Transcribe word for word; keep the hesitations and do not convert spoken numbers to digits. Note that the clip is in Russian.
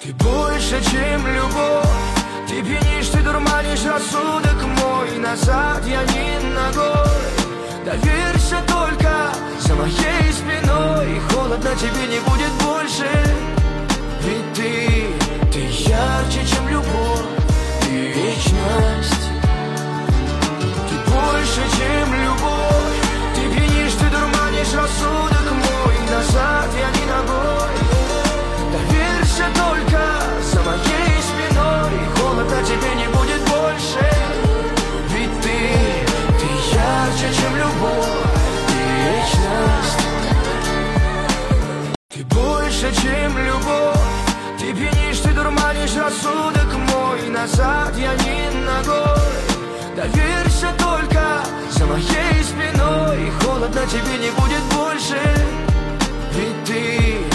Ты больше, чем любовь. Ты пьянишь, ты дурманишь рассудок мой. Назад я не ногой. Доверься только за моей спиной. И холодно тебе не будет больше. Ведь ты, ты ярче, чем любовь. Ты вечность. Ты больше, чем любовь. Ты пьянишь, ты дурманишь рассудок мой. Назад я не ногой. Доверься только за моей спиной. И холодно тебе не будет больше. Ведь ты, ты ярче, чем любовь. Ты вечность. Ты больше, чем любовь. Ты пьянишь, ты дурманишь рассудок мой. Назад я не ногой. Доверься только за моей спиной. И холодно тебе не будет больше. Ведь ты